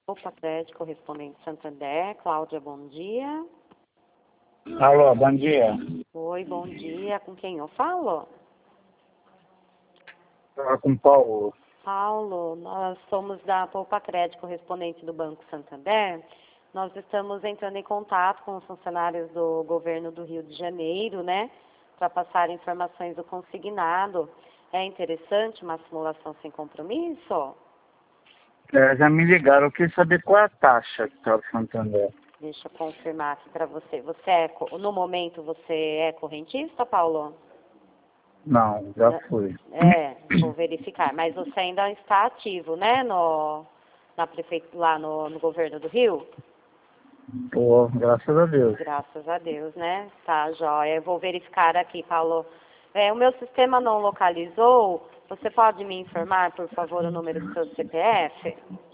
Opa, crédito correspondente Santander. Cláudia, bom dia. Alô, bom dia. Oi, bom dia. Com quem eu falo? Fala com o Paulo. Paulo, nós somos da Poupa Crédito correspondente do Banco Santander. Nós estamos entrando em contato com os funcionários do governo do Rio de Janeiro, né? Para passar informações do consignado. É interessante uma simulação sem compromisso? Já me ligaram, eu queria saber qual é a taxa que está o Santander. Deixa eu confirmar aqui para você. No momento, você é correntista, Paulo? Não, já fui. Vou verificar. Mas você ainda está ativo, né? Lá no governo do Rio? Pô, graças a Deus. Graças a Deus, né? Tá, joia. Eu vou verificar aqui, Paulo. O meu sistema não localizou. Você pode me informar, por favor, o número do seu CPF?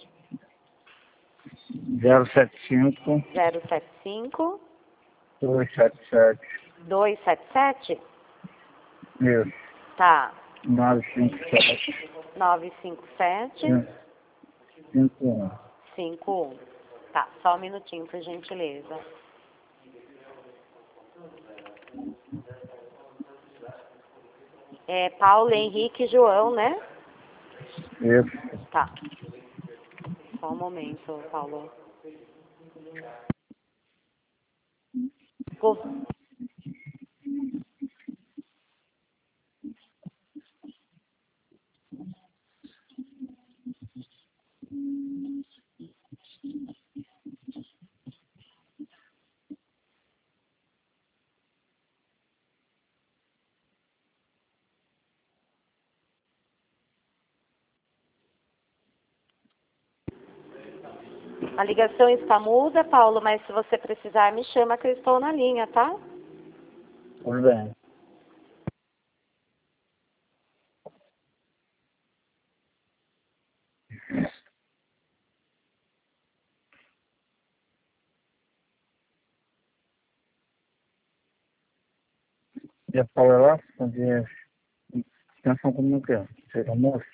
075 075 277. 277? Isso. Tá. 957 957 51. 51. Tá, só um minutinho, por gentileza. É Paulo Henrique João, né? Isso. Tá. Só um momento, Paulo. Go- A ligação está muda, Paulo, mas se você precisar, me chama que eu estou na linha, tá? Tudo bem. E a Paula lá, fazia extensão como que é? Seria moço?